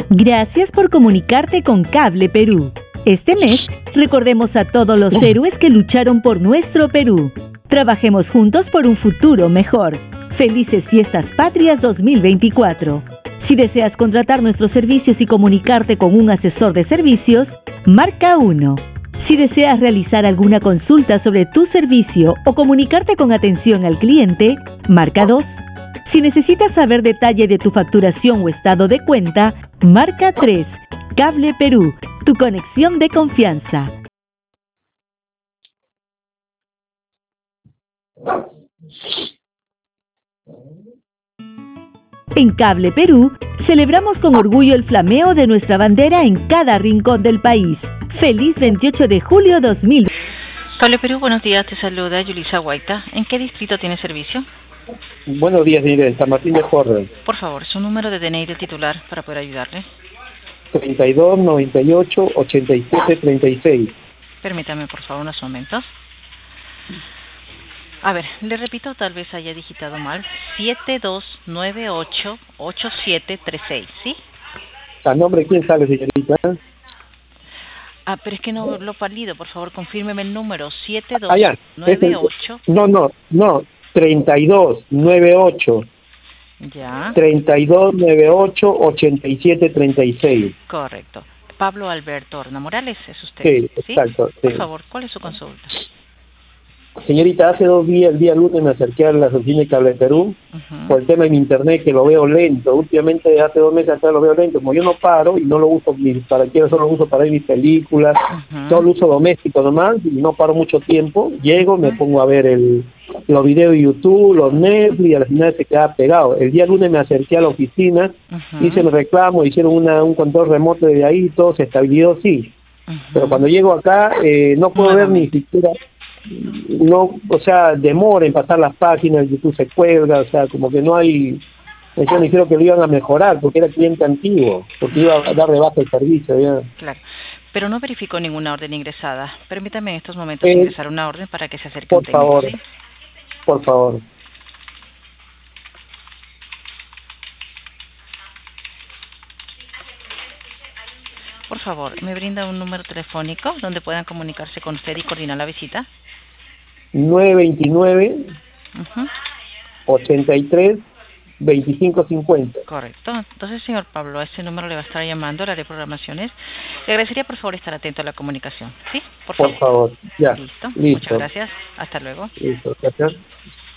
Gracias por comunicarte con Cable Perú. Este mes, recordemos a todos los héroes que lucharon por nuestro Perú. Trabajemos juntos por un futuro mejor. Felices Fiestas Patrias 2024. Si deseas contratar nuestros servicios y comunicarte con un asesor de servicios, marca 1. Si deseas realizar alguna consulta sobre tu servicio o comunicarte con atención al cliente, marca 2. Si necesitas saber detalle de tu facturación o estado de cuenta, marca 3. Cable Perú, tu conexión de confianza. En Cable Perú, celebramos con orgullo el flameo de nuestra bandera en cada rincón del país. ¡Feliz 28 de julio 2000! Cable Perú, buenos días, te saluda Yulisa Guaita. ¿En qué distrito tiene servicio? Buenos días, señor, San Martín de Porres. Por favor, su número de DNI del titular para poder ayudarle. 32 98 87 36. Permítame, por favor, unos momentos. A ver, le repito, tal vez haya digitado mal. 7298 8736, ¿sí? ¿A nombre de quién sale, señorita? Pero es que no lo valido, por favor, confírmeme el número. Ya. 7298. No. 32 98. Ya. 32 98 87 36. Correcto. Pablo Alberto Horna Morales, ¿es usted? Sí, exacto. Sí. Por favor, ¿cuál es su consulta? Señorita, hace 2 días, el día lunes, me acerqué a la oficina de Cable Perú por el tema de mi internet, que lo veo lento. Últimamente, hace 2 meses atrás lo veo lento. Como yo no paro y no lo uso solo lo uso para ver mis películas, solo uso doméstico nomás y no paro mucho tiempo. Llego, me pongo a ver los videos de YouTube, los Netflix, y al final se queda pegado. El día lunes me acerqué a la oficina, hice el reclamo, hicieron un control remoto de ahí, todo se estabilizó, sí. Pero cuando llego acá, no puedo ver ni siquiera... No, o sea, demora en pasar las páginas, YouTube se cuelga, o sea, como que no hay... Yo me dijeron que lo iban a mejorar porque era cliente antiguo, porque iba a dar de baja el servicio, ya. Claro, pero no verificó ninguna orden ingresada. Permítame en estos momentos ingresar una orden para que se acerque un técnico, favor, ¿sí? Por favor. Por favor, ¿me brinda un número telefónico donde puedan comunicarse con usted y coordinar la visita? 929 83 2550. Correcto. Entonces, señor Pablo, a ese número le va a estar llamando, le haré programaciones. Le agradecería, por favor, estar atento a la comunicación. ¿Sí? Por favor. Ya. Listo. Listo. Muchas gracias. Hasta luego. Listo. Gracias.